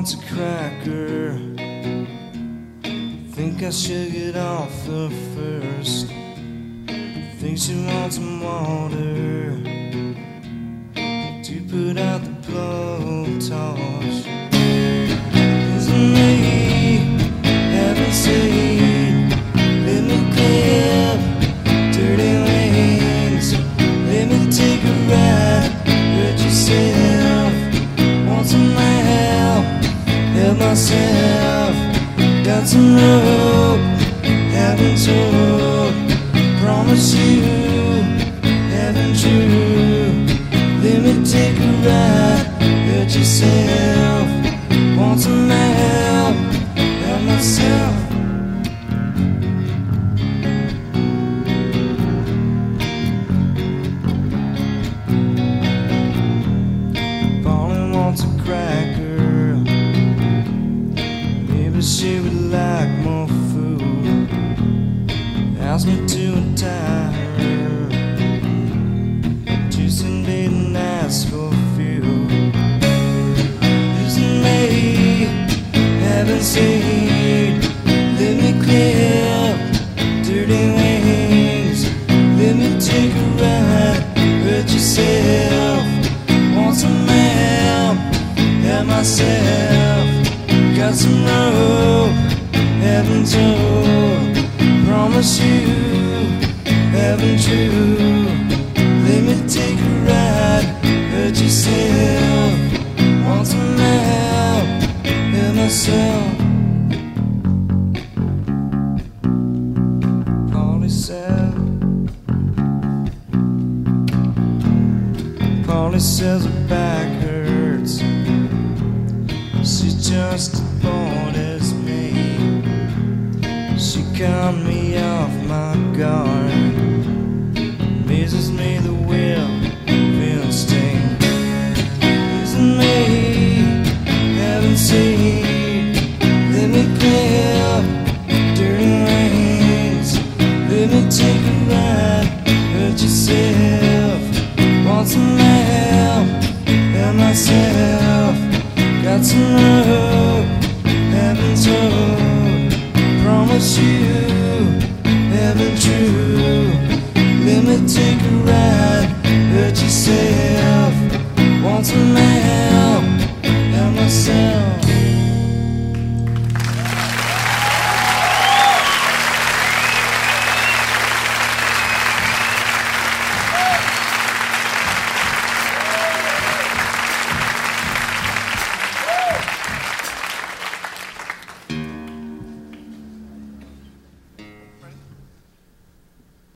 wants a cracker. Think I should get off her first. Think she wants some water to put out the blowtorch. Isn't me having said, let me clip dirty wings, let me take a ride, hurt yourself, want some help, help myself, got some rope, haven't told, promise you, haven't true, let me take a ride, hurt yourself, want some help, help myself. Pauline wants a cracker, maybe she would like more food, ask me to untie her, juice and bait and ask for fuel. Isn't me having said, let me clip dirty wings, let me take a ride, hurt yourself, want some help, help myself, got some rope, haven't told, promise you, haven't true, let me take a ride, hurt yourself, want some help, help myself. Polly says her back hurts, she's just as bored as me, she caught me off my guard, amazes me the will of instinct. Isn't me having seen, let me clip dirty wings, let me take a ride, hurt yourself, want some help, help myself, got some rope, haven't told, promise you, haven't true, let me take